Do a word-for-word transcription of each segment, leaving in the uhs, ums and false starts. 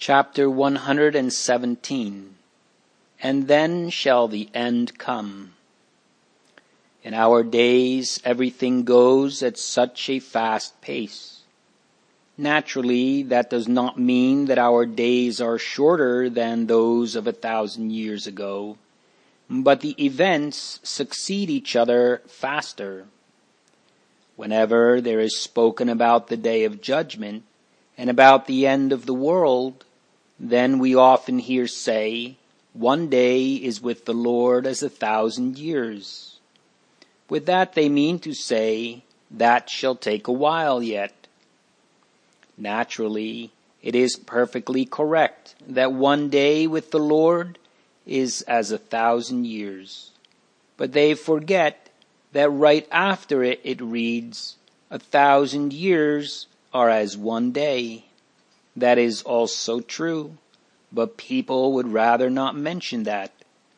Chapter one hundred seventeen. And then shall the end come. In our days everything goes at such a fast pace. Naturally, that does not mean that our days are shorter than those of a thousand years ago, but the events succeed each other faster. Whenever there is spoken about the day of judgment and about the end of the world, then we often hear say, one day is with the Lord as a thousand years. With that they mean to say, that shall take a while yet. Naturally, it is perfectly correct that one day with the Lord is as a thousand years. But they forget that right after it it reads, a thousand years are as one day. That is also true, but people would rather not mention that.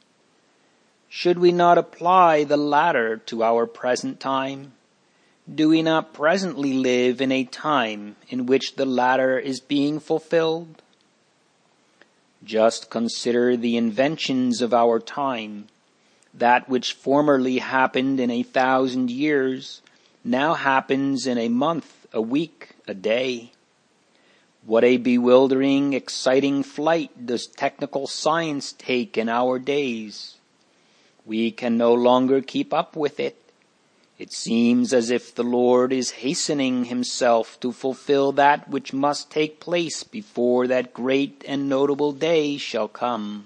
Should we not apply the latter to our present time? Do we not presently live in a time in which the latter is being fulfilled? Just consider the inventions of our time. That which formerly happened in a thousand years now happens in a month, a week, a day. What a bewildering, exciting flight does technical science take in our days. We can no longer keep up with it. It seems as if the Lord is hastening himself to fulfill that which must take place before that great and notable day shall come.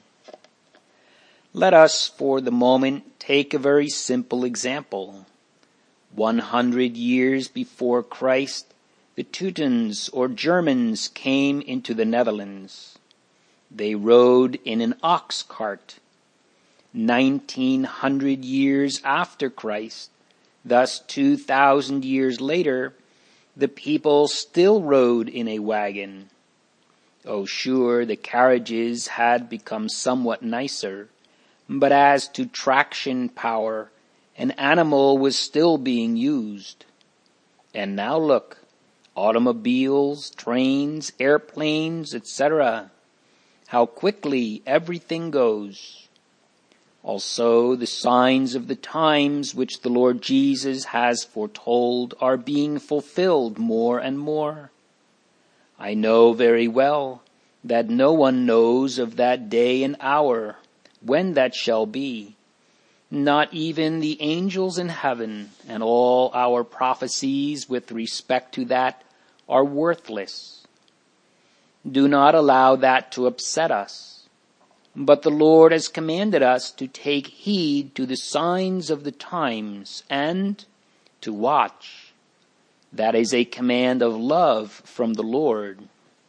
Let us, for the moment, take a very simple example. One hundred years before Christ, the Teutons or Germans came into the Netherlands. They rode in an ox cart. Nineteen hundred years after Christ, thus two thousand years later, the people still rode in a wagon. Oh, sure, the carriages had become somewhat nicer, but as to traction power, an animal was still being used. And now look, automobiles, trains, airplanes, et cetera. How quickly everything goes. Also, the signs of the times which the Lord Jesus has foretold are being fulfilled more and more. I know very well that no one knows of that day and hour, when that shall be. Not even the angels in heaven, and all our prophecies with respect to that are worthless. Do not allow that to upset us. But the Lord has commanded us to take heed to the signs of the times and to watch. That is a command of love from the Lord.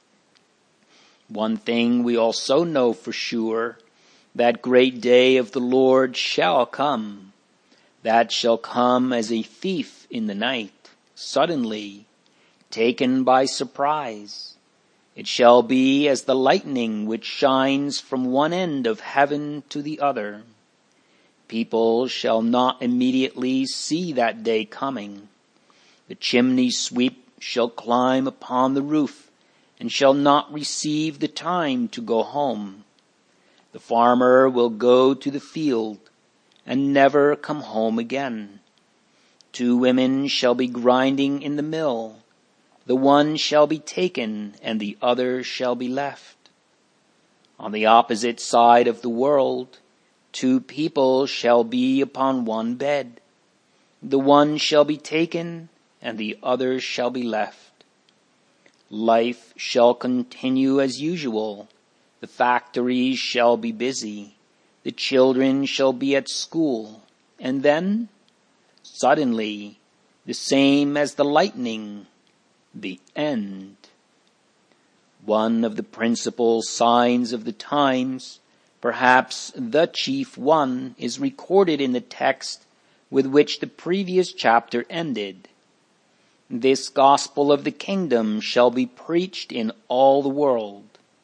One thing we also know for sure, that great day of the Lord shall come. That shall come as a thief in the night, suddenly, taken by surprise. It shall be as the lightning which shines from one end of heaven to the other. People shall not immediately see that day coming. The chimney sweep shall climb upon the roof, and shall not receive the time to go home. The farmer will go to the field, and never come home again. Two women shall be grinding in the mill. The one shall be taken, and the other shall be left. On the opposite side of the world, two people shall be upon one bed. The one shall be taken, and the other shall be left. Life shall continue as usual. The factories shall be busy. The children shall be at school. And then, suddenly, the same as the lightning, the end. One of the principal signs of the times, perhaps the chief one, is recorded in the text with which the previous chapter ended. This gospel of the kingdom shall be preached in all the world.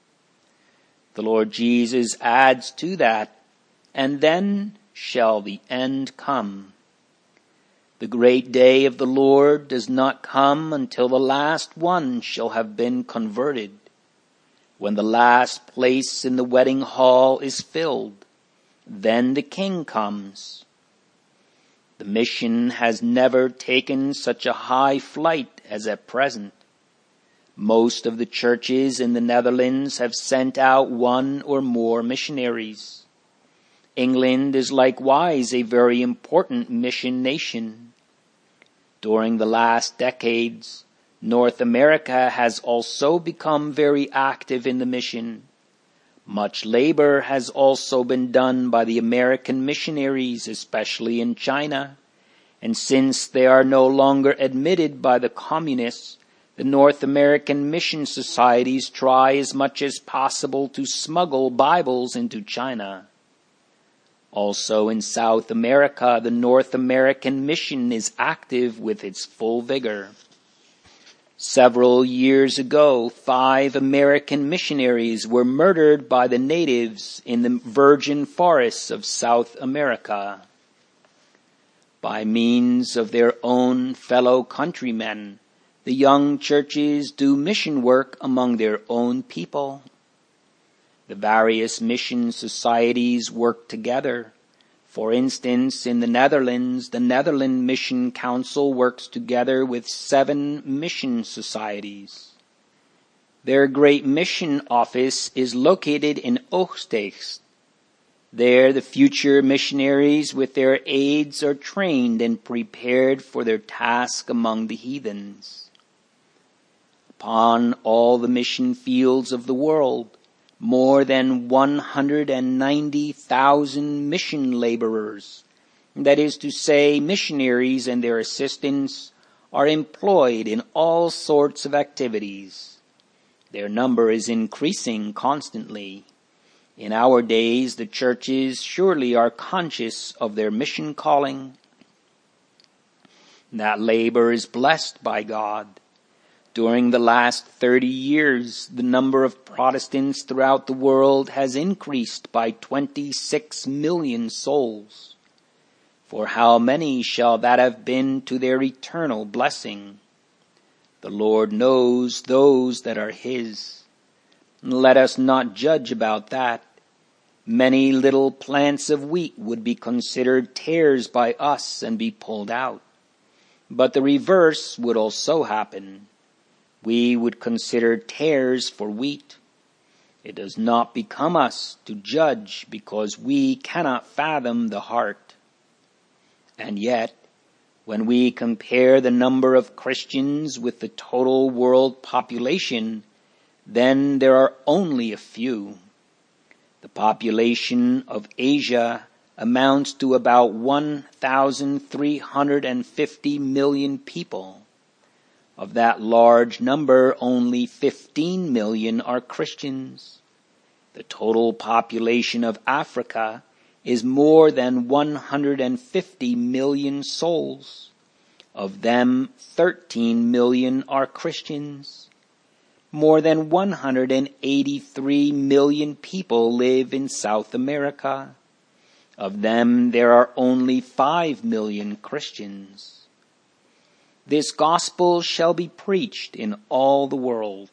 The Lord Jesus adds to that, and then shall the end come. The great day of the Lord does not come until the last one shall have been converted. When the last place in the wedding hall is filled, then the king comes. The mission has never taken such a high flight as at present. Most of the churches in the Netherlands have sent out one or more missionaries. England is likewise a very important mission nation. During the last decades, North America has also become very active in the mission. Much labor has also been done by the American missionaries, especially in China, and since they are no longer admitted by the communists, the North American mission societies try as much as possible to smuggle Bibles into China. Also in South America, the North American mission is active with its full vigor. Several years ago, five American missionaries were murdered by the natives in the virgin forests of South America. By means of their own fellow countrymen, the young churches do mission work among their own people. The various mission societies work together. For instance, in the Netherlands, the Netherlands Mission Council works together with seven mission societies. Their great mission office is located in Oegstgeest. There the future missionaries with their aides are trained and prepared for their task among the heathens. Upon all the mission fields of the world, more than one hundred ninety thousand mission laborers, that is to say, missionaries and their assistants, are employed in all sorts of activities. Their number is increasing constantly. In our days, the churches surely are conscious of their mission calling. That labor is blessed by God. During the last thirty years, the number of Protestants throughout the world has increased by twenty-six million souls. For how many shall that have been to their eternal blessing? The Lord knows those that are His. Let us not judge about that. Many little plants of wheat would be considered tares by us and be pulled out. But the reverse would also happen. We would consider tares for wheat. It does not become us to judge because we cannot fathom the heart. And yet, when we compare the number of Christians with the total world population, then there are only a few. The population of Asia amounts to about one thousand three hundred fifty million people. Of that large number, only fifteen million are Christians. The total population of Africa is more than one hundred fifty million souls. Of them, thirteen million are Christians. More than one hundred eighty-three million people live in South America. Of them, there are only five million Christians. This gospel shall be preached in all the world.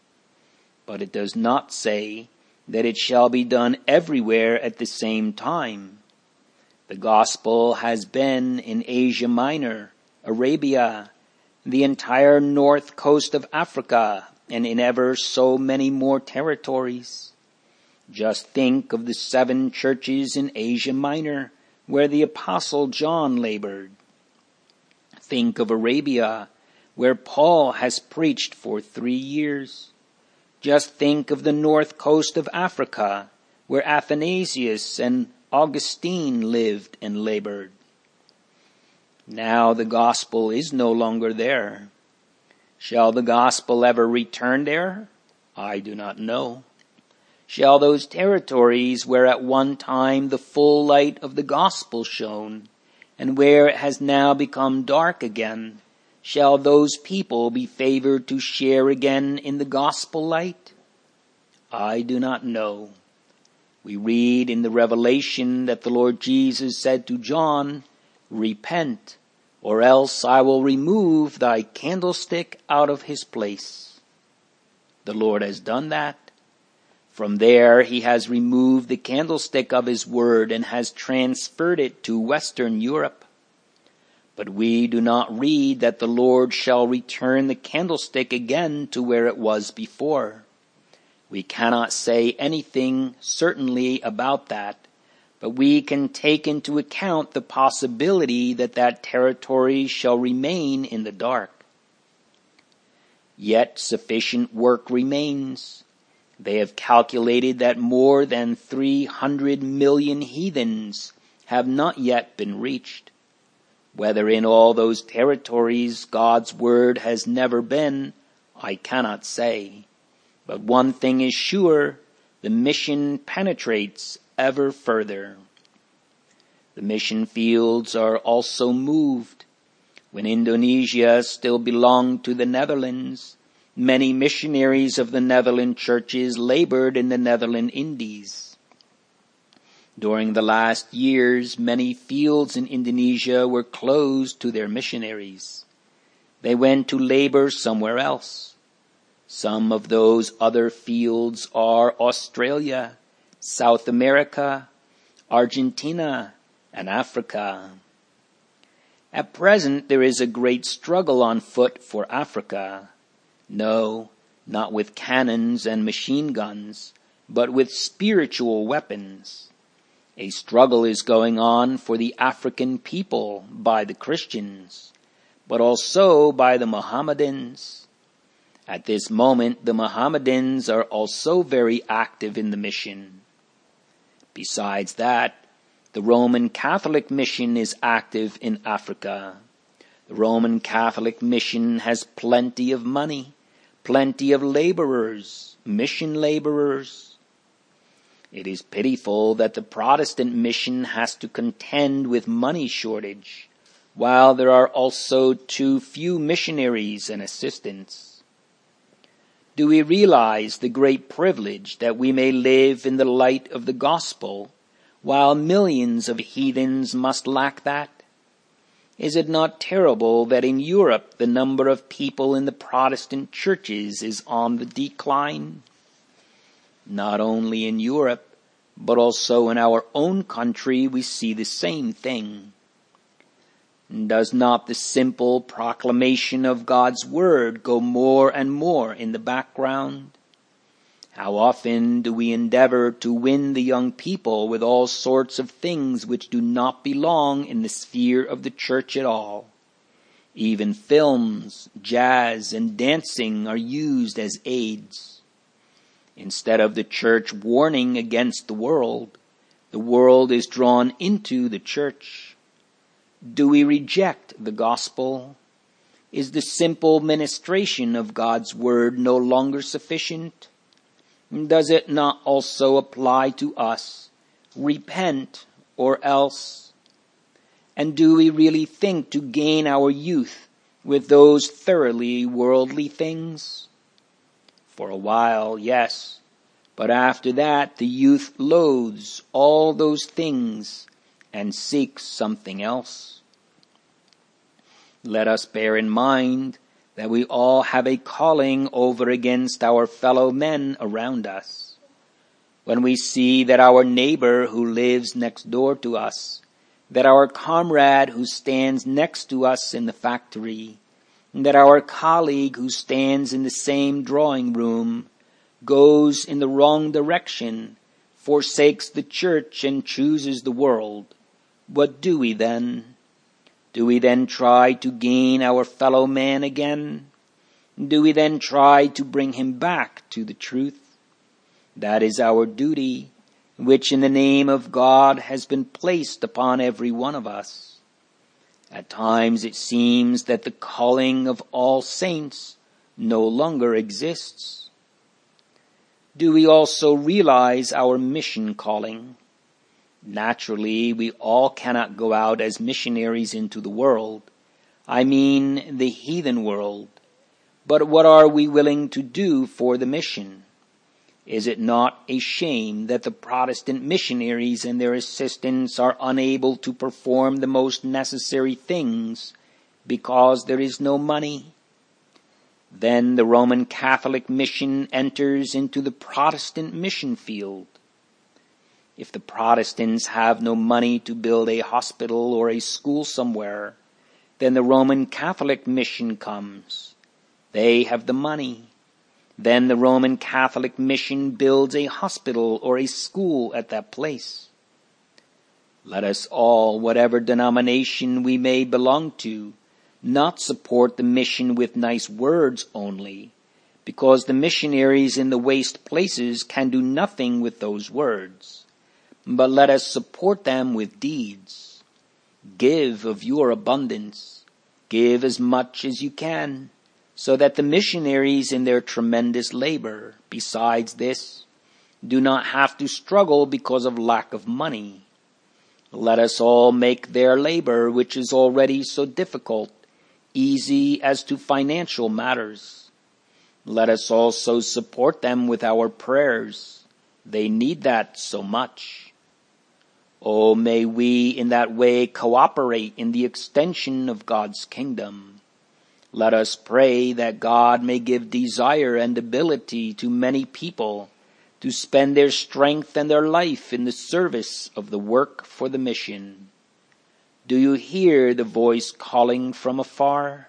But it does not say that it shall be done everywhere at the same time. The gospel has been in Asia Minor, Arabia, the entire north coast of Africa, and in ever so many more territories. Just think of the seven churches in Asia Minor where the Apostle John labored. Think of Arabia, where Paul has preached for three years. Just think of the north coast of Africa, where Athanasius and Augustine lived and labored. Now the gospel is no longer there. Shall the gospel ever return there? I do not know. Shall those territories where at one time the full light of the gospel shone, and where it has now become dark again, shall those people be favored to share again in the gospel light? I do not know. We read in the Revelation that the Lord Jesus said to John, "Repent, or else I will remove thy candlestick out of his place." The Lord has done that, From there he has removed the candlestick of his word and has transferred it to Western Europe. But we do not read that the Lord shall return the candlestick again to where it was before. We cannot say anything certainly about that, but we can take into account the possibility that that territory shall remain in the dark. Yet sufficient work remains. They have calculated that more than three hundred million heathens have not yet been reached. Whether in all those territories God's word has never been, I cannot say. But one thing is sure, the mission penetrates ever further. The mission fields are also moved. When Indonesia still belonged to the Netherlands, many missionaries of the Netherlands churches labored in the Netherlands Indies. During the last years, many fields in Indonesia were closed to their missionaries. They went to labor somewhere else. Some of those other fields are Australia, South America, Argentina, and Africa. At present, there is a great struggle on foot for Africa. No, not with cannons and machine guns, but with spiritual weapons. A struggle is going on for the African people by the Christians, but also by the Mohammedans. At this moment, the Mohammedans are also very active in the mission. Besides that, the Roman Catholic mission is active in Africa. The Roman Catholic mission has plenty of money, plenty of laborers, mission laborers. It is pitiful that the Protestant mission has to contend with money shortage, while there are also too few missionaries and assistants. Do we realize the great privilege that we may live in the light of the gospel, while millions of heathens must lack that? Is it not terrible that in Europe the number of people in the Protestant churches is on the decline? Not only in Europe, but also in our own country we see the same thing. Does not the simple proclamation of God's word go more and more in the background? How often do we endeavor to win the young people with all sorts of things which do not belong in the sphere of the church at all? Even films, jazz, and dancing are used as aids. Instead of the church warning against the world, the world is drawn into the church. Do we reject the gospel? Is the simple ministration of God's word no longer sufficient? Does it not also apply to us? Repent or else? And do we really think to gain our youth with those thoroughly worldly things? For a while, yes, but after that the youth loathes all those things and seeks something else. Let us bear in mind that we all have a calling over against our fellow men around us. When we see that our neighbor who lives next door to us, that our comrade who stands next to us in the factory, that our colleague who stands in the same drawing room goes in the wrong direction, forsakes the church and chooses the world, what do we then? Do we then try to gain our fellow man again? Do we then try to bring him back to the truth? That is our duty, which in the name of God has been placed upon every one of us. At times it seems that the calling of all saints no longer exists. Do we also realize our mission calling? Naturally, we all cannot go out as missionaries into the world. I mean the heathen world. But what are we willing to do for the mission? Is it not a shame that the Protestant missionaries and their assistants are unable to perform the most necessary things because there is no money? then the Roman Catholic mission enters into the Protestant mission field. If the Protestants have no money to build a hospital or a school somewhere, then the Roman Catholic mission comes. They have the money. Then the Roman Catholic mission builds a hospital or a school at that place. Let us all, whatever denomination we may belong to, not support the mission with nice words only, because the missionaries in the waste places can do nothing with those words. But let us support them with deeds. Give of your abundance. Give as much as you can, so that the missionaries in their tremendous labor, besides this, do not have to struggle because of lack of money. Let us all make their labor, which is already so difficult, easy as to financial matters. Let us also support them with our prayers. They need that so much. Oh, may we in that way cooperate in the extension of God's kingdom. Let us pray that God may give desire and ability to many people to spend their strength and their life in the service of the work for the mission. Do you hear the voice calling from afar?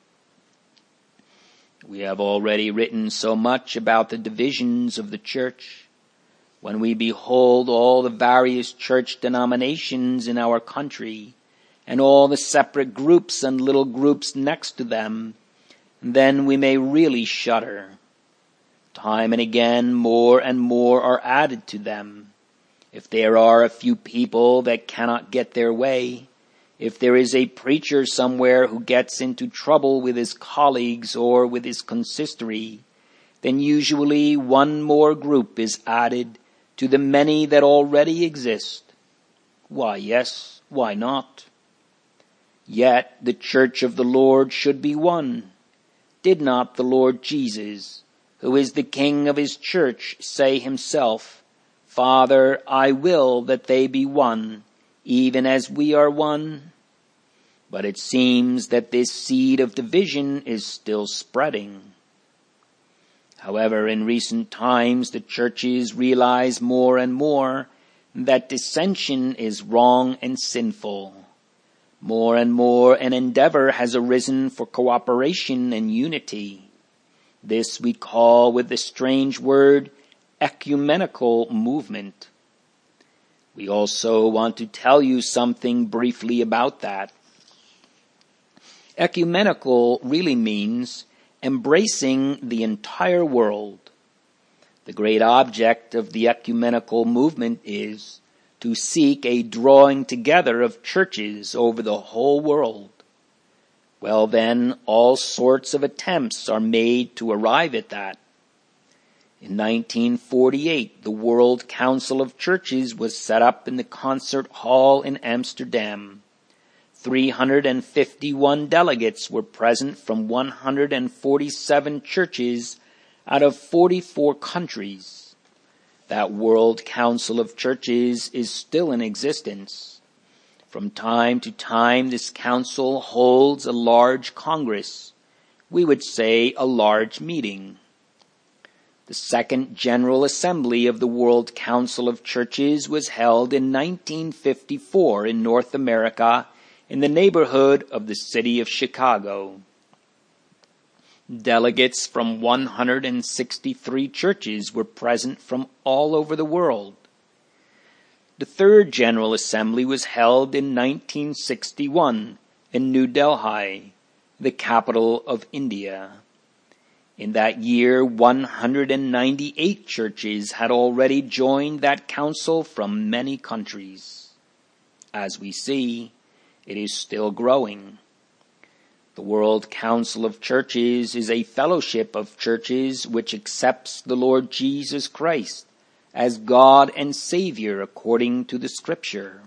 We have already written so much about the divisions of the church. When we behold all the various church denominations in our country, and all the separate groups and little groups next to them, then we may really shudder. Time and again, more and more are added to them. If there are a few people that cannot get their way, if there is a preacher somewhere who gets into trouble with his colleagues or with his consistory, then usually one more group is added to the many that already exist. Why, yes, why not? Yet the church of the Lord should be one. Did not the Lord Jesus, who is the King of his church, say himself, "Father, I will that they be one, even as we are one"? But it seems that this seed of division is still spreading. However, in recent times, the churches realize more and more that dissension is wrong and sinful. More and more an endeavor has arisen for cooperation and unity. This we call with the strange word ecumenical movement. We also want to tell you something briefly about that. Ecumenical really means embracing the entire world. The great object of the ecumenical movement is to seek a drawing together of churches over the whole world. Well then, all sorts of attempts are made to arrive at that. In nineteen forty-eight, the World Council of Churches was set up in the concert hall in Amsterdam. three hundred fifty-one delegates were present from one hundred forty-seven churches out of forty-four countries. That World Council of Churches is still in existence. From time to time, this council holds a large congress. We would say a large meeting. The Second General Assembly of the World Council of Churches was held in nineteen fifty-four in North America, in the neighborhood of the city of Chicago. Delegates from one hundred sixty-three churches were present from all over the world. The Third General Assembly was held in nineteen sixty-one in New Delhi, the capital of India. In that year, one hundred ninety-eight churches had already joined that council from many countries. As we see, it is still growing. The World Council of Churches is a fellowship of churches which accepts the Lord Jesus Christ as God and Savior according to the Scripture.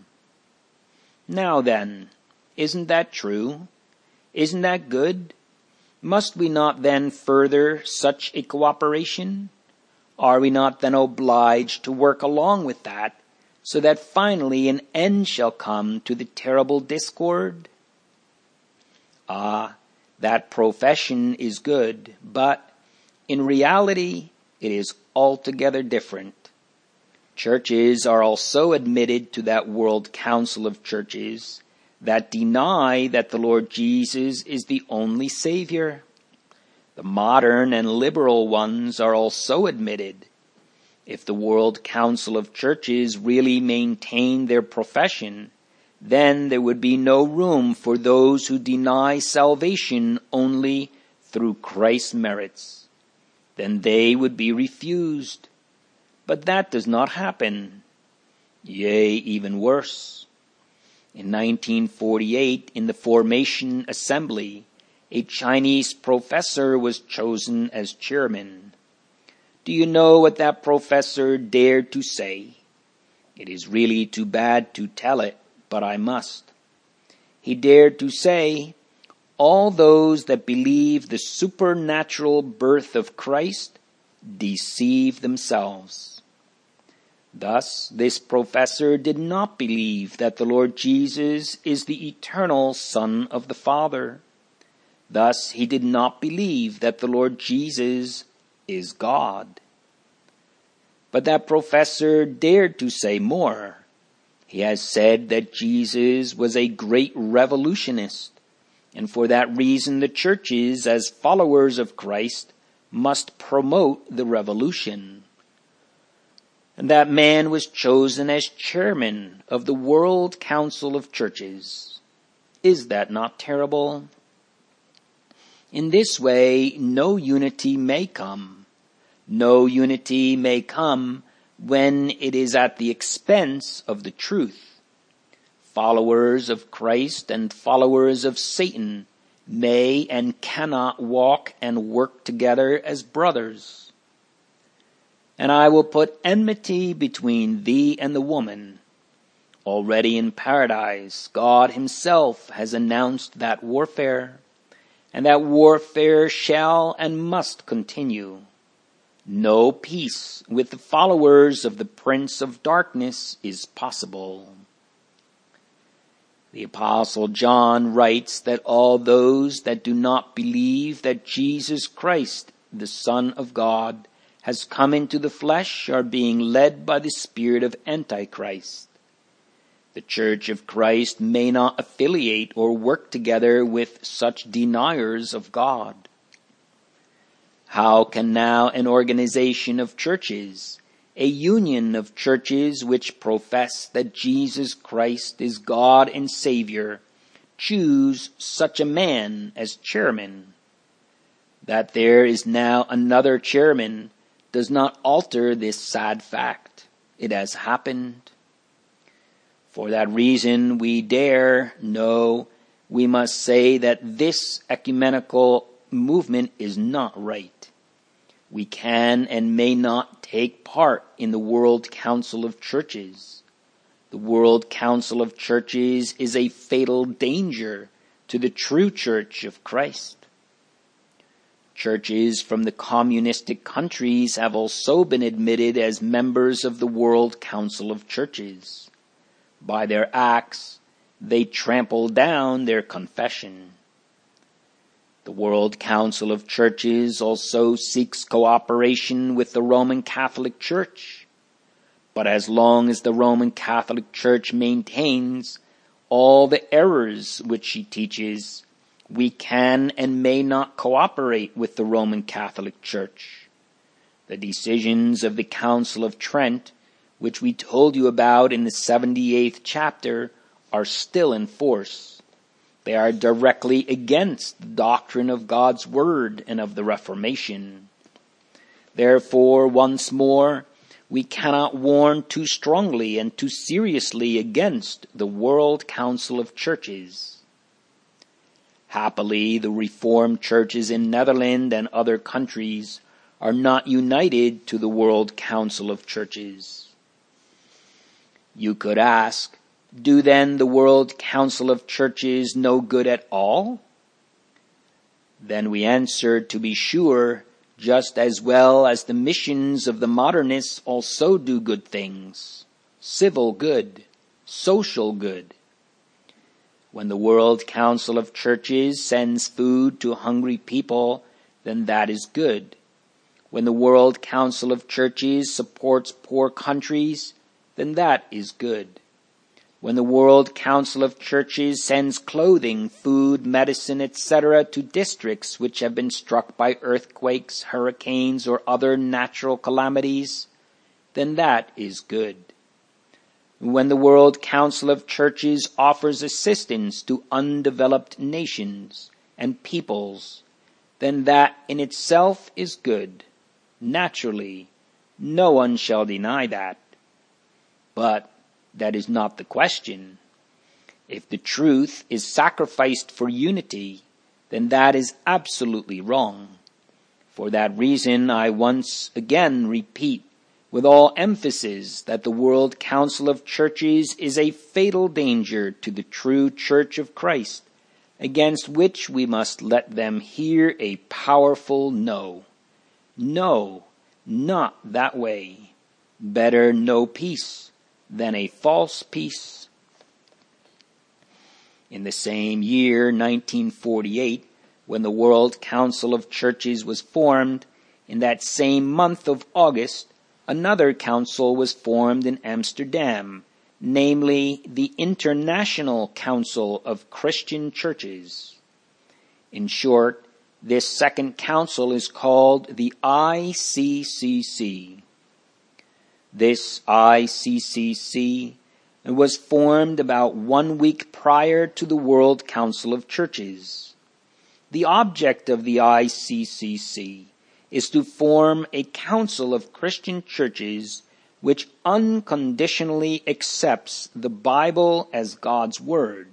Now then, isn't that true? Isn't that good? Must we not then further such a cooperation? Are we not then obliged to work along with that, so that finally an end shall come to the terrible discord? Ah, that profession is good, but in reality it is altogether different. Churches are also admitted to that world council of churches that deny that the Lord Jesus is the only Savior. The modern and liberal ones are also admitted. If the world council of churches really maintained their profession, then there would be no room for those who deny salvation only through Christ's merits. Then they would be refused. But that does not happen. Yea, even worse. In nineteen forty-eight, in the Formation Assembly, a Chinese professor was chosen as chairman. Do you know what that professor dared to say? It is really too bad to tell it, but I must. He dared to say, all those that believe the supernatural birth of Christ deceive themselves. Thus, this professor did not believe that the Lord Jesus is the eternal Son of the Father. Thus, he did not believe that the Lord Jesus is God. But that professor dared to say more. He has said that Jesus was a great revolutionist, and for that reason the churches, as followers of Christ, must promote the revolution. And that man was chosen as chairman of the World Council of Churches. Is that not terrible? In this way, no unity may come. No unity may come when it is at the expense of the truth. Followers of Christ and followers of Satan may and cannot walk and work together as brothers. And I will put enmity between thee and the woman. Already in paradise, God himself has announced that warfare, and that warfare shall and must continue. No peace with the followers of the Prince of Darkness is possible. The Apostle John writes that all those that do not believe that Jesus Christ, the Son of God, has come into the flesh are being led by the spirit of Antichrist. The Church of Christ may not affiliate or work together with such deniers of God. How can now an organization of churches, a union of churches which profess that Jesus Christ is God and Savior, choose such a man as chairman? That there is now another chairman does not alter this sad fact. It has happened. For that reason, we dare, no, we must say that this ecumenical movement is not right. We can and may not take part in the World Council of Churches. The World Council of Churches is a fatal danger to the true Church of Christ. Churches from the communistic countries have also been admitted as members of the World Council of Churches. By their acts, they trample down their confession. The World Council of Churches also seeks cooperation with the Roman Catholic Church. But as long as the Roman Catholic Church maintains all the errors which she teaches, we can and may not cooperate with the Roman Catholic Church. The decisions of the Council of Trent, which we told you about in the seventy-eighth chapter, are still in force. They are directly against the doctrine of God's Word and of the Reformation. Therefore, once more, we cannot warn too strongly and too seriously against the World Council of Churches. Happily, the Reformed churches in Netherlands and other countries are not united to the World Council of Churches. You could ask, do then the World Council of Churches no good at all? Then we answer, to be sure, just as well as the missions of the modernists also do good things, civil good, social good. When the World Council of Churches sends food to hungry people, then that is good. When the World Council of Churches supports poor countries, then that is good. When the World Council of Churches sends clothing, food, medicine, et cetera to districts which have been struck by earthquakes, hurricanes, or other natural calamities, then that is good. When the World Council of Churches offers assistance to undeveloped nations and peoples, then that in itself is good. Naturally, no one shall deny that. But that is not the question. If the truth is sacrificed for unity, then that is absolutely wrong. For that reason, I once again repeat with all emphasis that the World Council of Churches is a fatal danger to the true Church of Christ, against which we must let them hear a powerful no. No, not that way. Better no peace than a false peace. In the same year, nineteen forty-eight, when the World Council of Churches was formed, in that same month of August, another council was formed in Amsterdam, namely the International Council of Christian Churches. In short, this second council is called the I C C C. This I C C C was formed about one week prior to the World Council of Churches. The object of the I C C C is to form a council of Christian churches which unconditionally accepts the Bible as God's Word.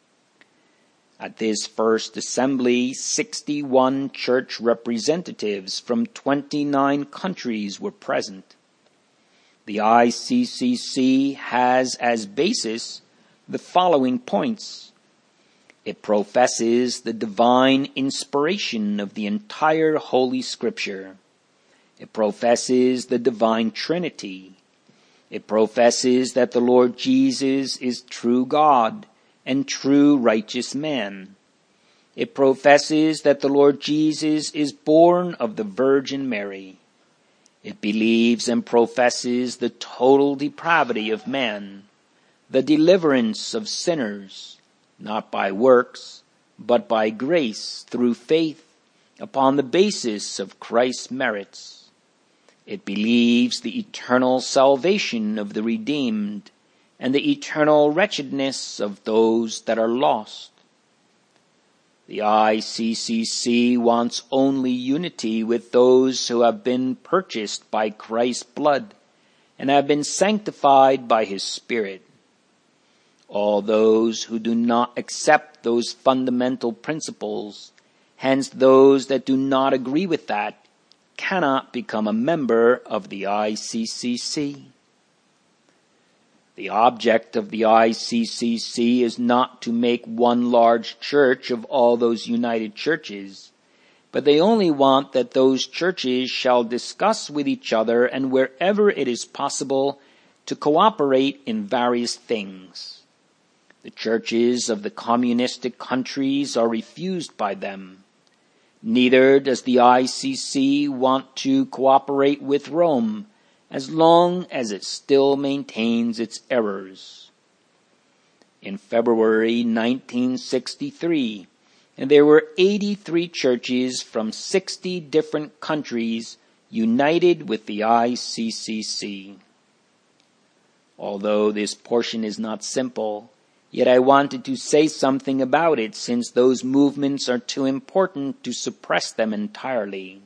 At this first assembly, sixty-one church representatives from twenty-nine countries were present. The I C C C has as basis the following points. It professes the divine inspiration of the entire Holy Scripture. It professes the divine Trinity. It professes that the Lord Jesus is true God and true righteous man. It professes that the Lord Jesus is born of the Virgin Mary. It believes and professes the total depravity of man, the deliverance of sinners, not by works, but by grace through faith upon the basis of Christ's merits. It believes the eternal salvation of the redeemed and the eternal wretchedness of those that are lost. The I C C C wants only unity with those who have been purchased by Christ's blood and have been sanctified by His Spirit. All those who do not accept those fundamental principles, hence those that do not agree with that, cannot become a member of the I C C C. The object of the I C C C is not to make one large church of all those united churches, but they only want that those churches shall discuss with each other and wherever it is possible to cooperate in various things. The churches of the communistic countries are refused by them. Neither does the I C C C want to cooperate with Rome, as long as it still maintains its errors. In February nineteen sixty-three, there were eighty-three churches from sixty different countries united with the I C C C. Although this portion is not simple, yet I wanted to say something about it since those movements are too important to suppress them entirely.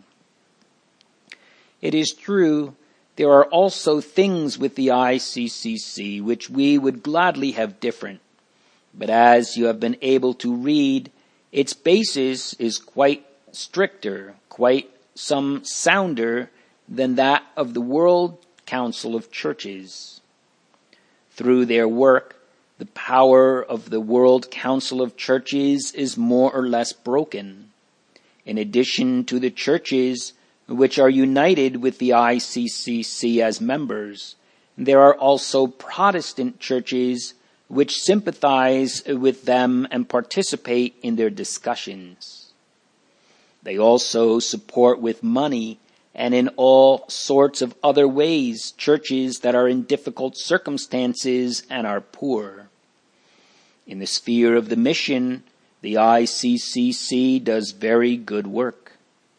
It is true, there are also things with the I C C C which we would gladly have different, but as you have been able to read, its basis is quite stricter, quite some sounder than that of the World Council of Churches. Through their work, the power of the World Council of Churches is more or less broken. In addition to the churches which are united with the I C C C as members, there are also Protestant churches which sympathize with them and participate in their discussions. They also support with money and in all sorts of other ways churches that are in difficult circumstances and are poor. In the sphere of the mission, the I C C C does very good work.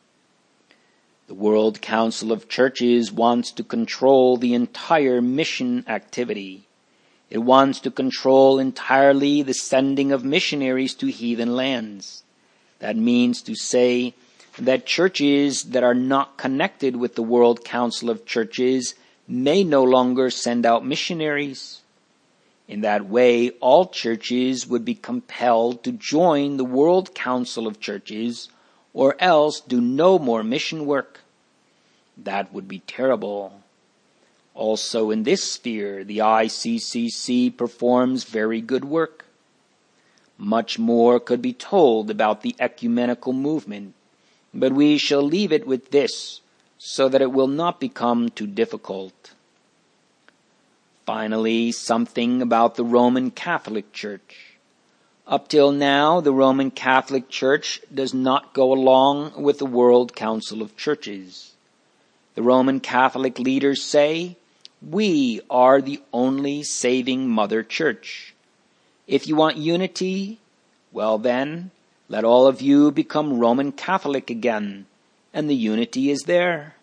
The World Council of Churches wants to control the entire mission activity. It wants to control entirely the sending of missionaries to heathen lands. That means to say that churches that are not connected with the World Council of Churches may no longer send out missionaries. In that way, all churches would be compelled to join the World Council of Churches or else do no more mission work. That would be terrible. Also in this sphere, the I C C C performs very good work. Much more could be told about the ecumenical movement, but we shall leave it with this, so that it will not become too difficult. Finally, something about the Roman Catholic Church. Up till now, the Roman Catholic Church does not go along with the World Council of Churches. The Roman Catholic leaders say, "We are the only saving Mother Church. If you want unity, well then, let all of you become Roman Catholic again, and the unity is there."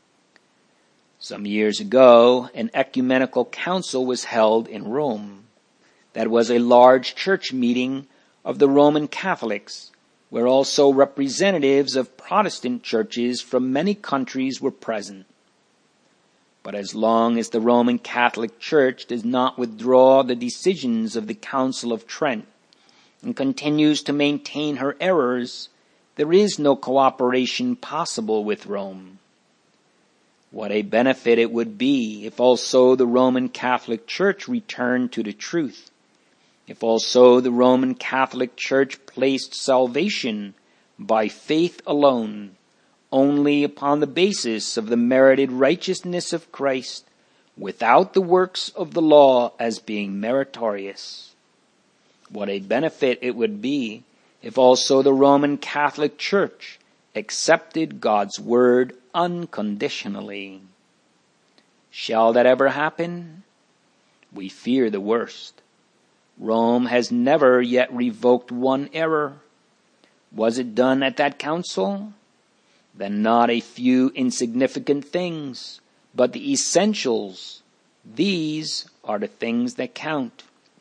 Some years ago, an ecumenical council was held in Rome. That was a large church meeting of the Roman Catholics, where also representatives of Protestant churches from many countries were present. But as long as the Roman Catholic Church does not withdraw the decisions of the Council of Trent and continues to maintain her errors, there is no cooperation possible with Rome. What a benefit it would be if also the Roman Catholic Church returned to the truth, if also the Roman Catholic Church placed salvation by faith alone, only upon the basis of the merited righteousness of Christ, without the works of the law as being meritorious. What a benefit it would be if also the Roman Catholic Church accepted God's word unconditionally. Shall that ever happen? We fear the worst. Rome has never yet revoked one error. Was it done at that council? Then not a few insignificant things, but the essentials. These are the things that count.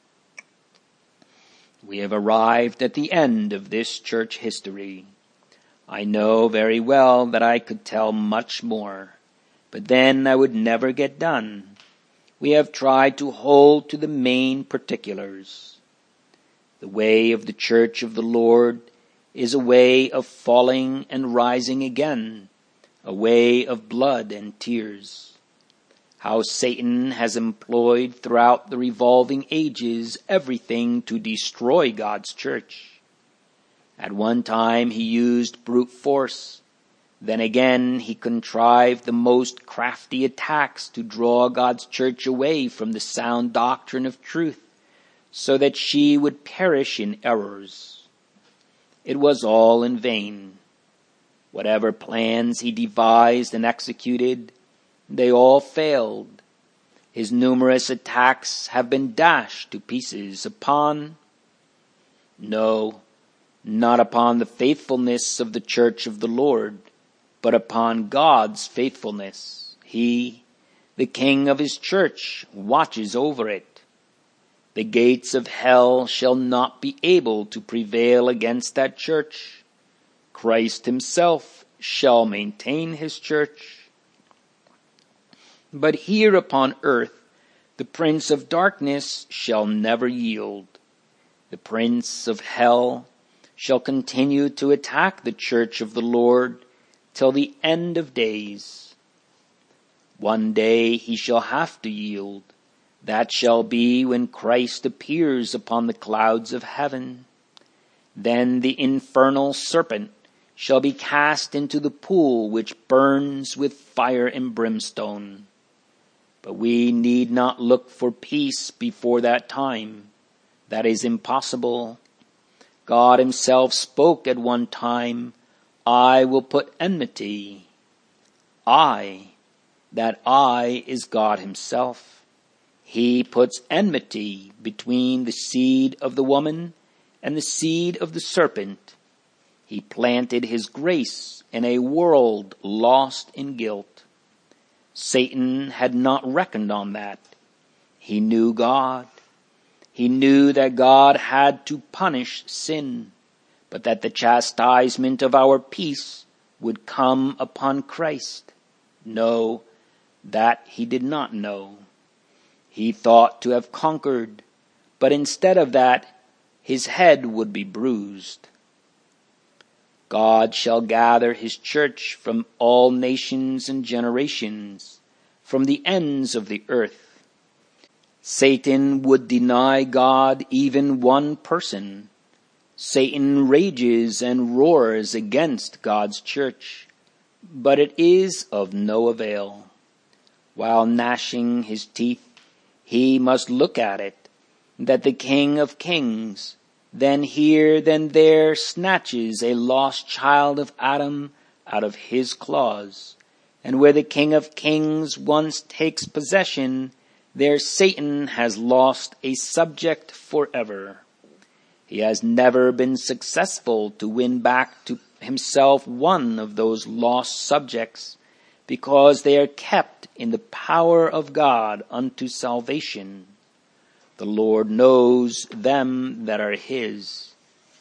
We have arrived at the end of this church history. I know very well that I could tell much more, but then I would never get done. We have tried to hold to the main particulars. The way of the Church of the Lord is a way of falling and rising again, a way of blood and tears. How Satan has employed throughout the revolving ages everything to destroy God's church. At one time he used brute force. Then again he contrived the most crafty attacks to draw God's church away from the sound doctrine of truth, so that she would perish in errors. It was all in vain. Whatever plans he devised and executed, they all failed. His numerous attacks have been dashed to pieces upon, no, not upon the faithfulness of the Church of the Lord, but upon God's faithfulness. He, the King of his church, watches over it. The gates of hell shall not be able to prevail against that church. Christ himself shall maintain his church. But here upon earth, the prince of darkness shall never yield. The prince of hell shall continue to attack the church of the Lord till the end of days. One day he shall have to yield. That shall be when Christ appears upon the clouds of heaven. Then the infernal serpent shall be cast into the pool which burns with fire and brimstone. But we need not look for peace before that time. That is impossible. God himself spoke at one time, I will put enmity. I, that I is God himself. He puts enmity between the seed of the woman and the seed of the serpent. He planted his grace in a world lost in guilt. Satan had not reckoned on that. He knew God. He knew that God had to punish sin, but that the chastisement of our peace would come upon Christ. No, that he did not know. He thought to have conquered, but instead of that, his head would be bruised. God shall gather his church from all nations and generations, from the ends of the earth. Satan would deny God even one person. Satan rages and roars against God's church, but it is of no avail. While gnashing his teeth, he must look at it, that the King of Kings, then here, then there, snatches a lost child of Adam out of his claws. And where the King of Kings once takes possession, there Satan has lost a subject forever. He has never been successful to win back to himself one of those lost subjects, because they are kept in the power of God unto salvation. The Lord knows them that are his.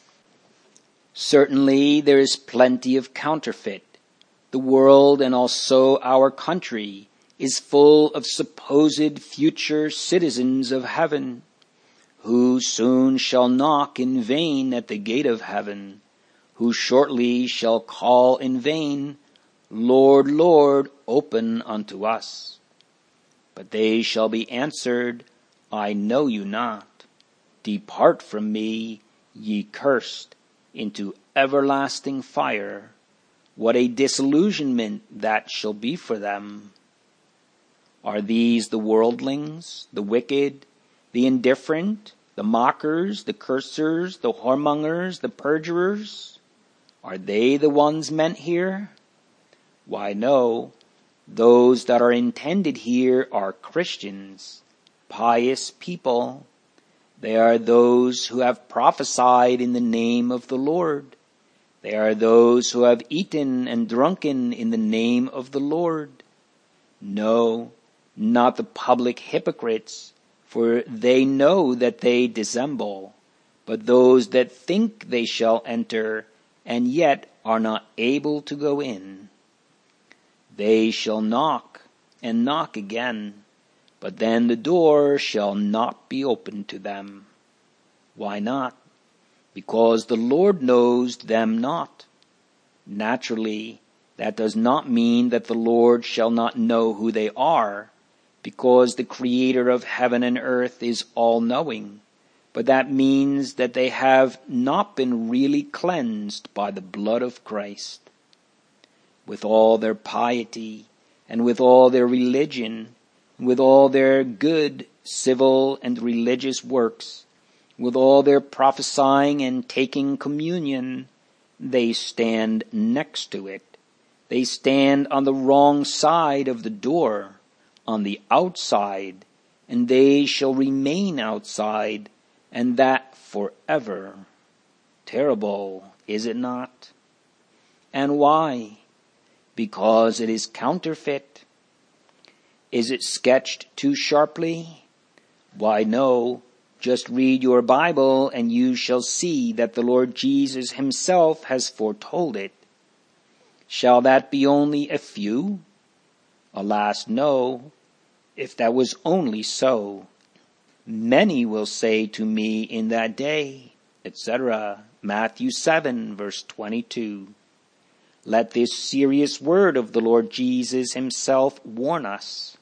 Certainly there is plenty of counterfeit. The world, and also our country, is full of supposed future citizens of heaven, who soon shall knock in vain at the gate of heaven, who shortly shall call in vain, Lord, Lord, open unto us. But they shall be answered, I know you not. Depart from me, ye cursed, into everlasting fire. What a disillusionment that shall be for them. Are these the worldlings, the wicked, the indifferent, the mockers, the cursers, the whoremongers, the perjurers? Are they the ones meant here? Why, no. Those that are intended here are Christians, pious people. They are those who have prophesied in the name of the Lord. They are those who have eaten and drunken in the name of the Lord. No, not the public hypocrites, for they know that they dissemble, but those that think they shall enter, and yet are not able to go in. They shall knock, and knock again, but then the door shall not be opened to them. Why not? Because the Lord knows them not. Naturally, that does not mean that the Lord shall not know who they are, because the Creator of heaven and earth is all-knowing, but that means that they have not been really cleansed by the blood of Christ. With all their piety, and with all their religion, and with all their good civil and religious works, with all their prophesying and taking communion, they stand next to it. They stand on the wrong side of the door, on the outside, and they shall remain outside, and that forever. Terrible, is it not? And why? Because it is counterfeit. Is it sketched too sharply? Why, no. Just read your Bible and you shall see that the Lord Jesus himself has foretold it. Shall that be only a few? Alas, no. If that was only so. Many will say to me in that day, et cetera. Matthew seven, verse twenty-two. Let this serious word of the Lord Jesus himself warn us.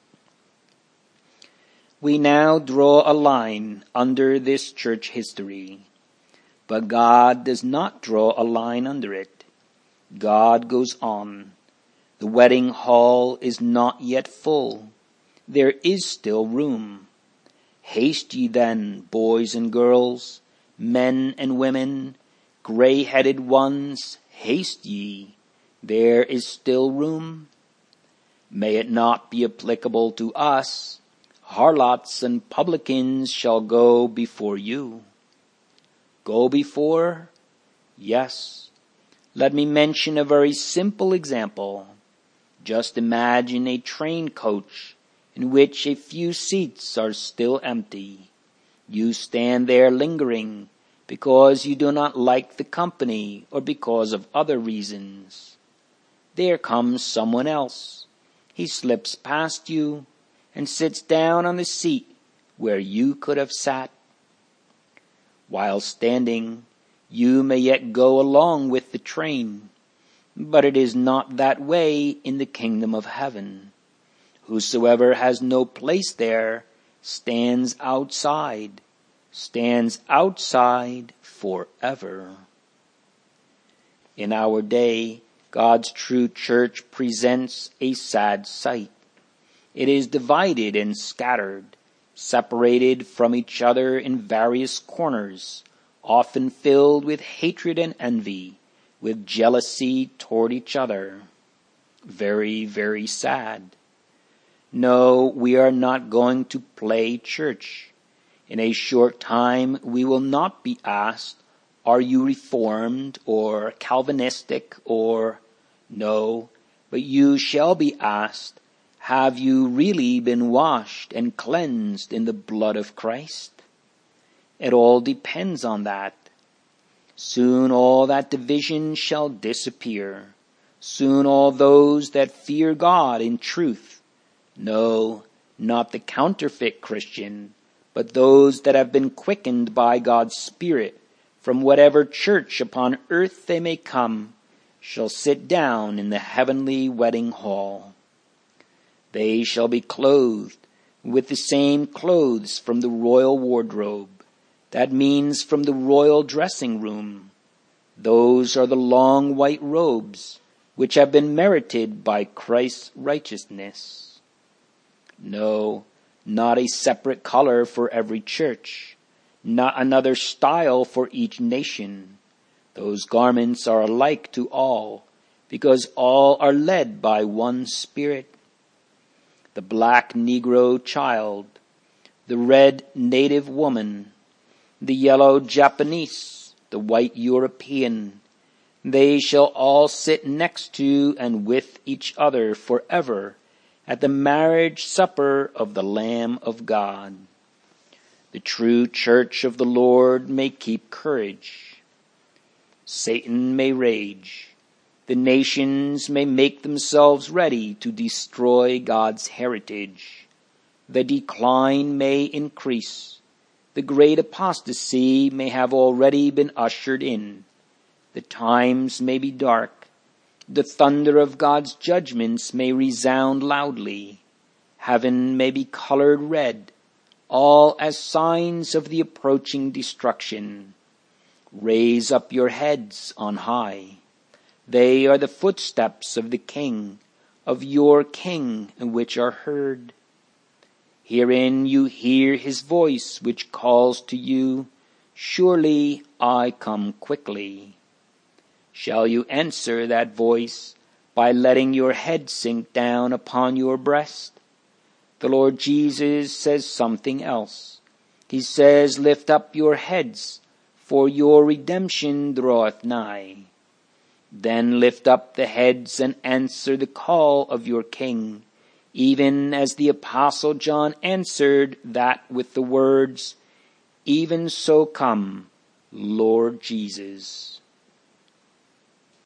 We now draw a line under this church history, but God does not draw a line under it. God goes on. The wedding hall is not yet full. There is still room. Haste ye then, boys and girls, men and women, gray-headed ones, haste ye, there is still room. May it not be applicable to us, harlots and publicans shall go before you. Go before? Yes. Let me mention a very simple example. Just imagine a train coach in which a few seats are still empty. You stand there lingering because you do not like the company or because of other reasons. There comes someone else. He slips past you and sits down on the seat where you could have sat. While standing, you may yet go along with the train, but it is not that way in the kingdom of heaven. Whosoever has no place there stands outside, stands outside forever. In our day, God's true church presents a sad sight. It is divided and scattered, separated from each other in various corners, often filled with hatred and envy, with jealousy toward each other. Very, very sad. No, we are not going to play church. In a short time, we will not be asked, are you Reformed or Calvinistic or... No, but you shall be asked, have you really been washed and cleansed in the blood of Christ? It all depends on that. Soon all that division shall disappear. Soon all those that fear God in truth, no, not the counterfeit Christian, but those that have been quickened by God's Spirit, from whatever church upon earth they may come, shall sit down in the heavenly wedding hall. They shall be clothed with the same clothes from the royal wardrobe. That means from the royal dressing room. Those are the long white robes which have been merited by Christ's righteousness. No, not a separate color for every church, not another style for each nation. Those garments are alike to all, because all are led by one Spirit. The black Negro child, the red native woman, the yellow Japanese, the white European, they shall all sit next to and with each other forever at the marriage supper of the Lamb of God. The true church of the Lord may keep courage. Satan may rage. The nations may make themselves ready to destroy God's heritage. The decline may increase. The great apostasy may have already been ushered in. The times may be dark. The thunder of God's judgments may resound loudly. Heaven may be colored red, all as signs of the approaching destruction. Raise up your heads on high. They are the footsteps of the King, of your King, which are heard. Herein you hear his voice which calls to you, surely I come quickly. Shall you answer that voice by letting your head sink down upon your breast? The Lord Jesus says something else. He says, lift up your heads, for your redemption draweth nigh. Then lift up the heads and answer the call of your King, even as the Apostle John answered that with the words, even so come, Lord Jesus.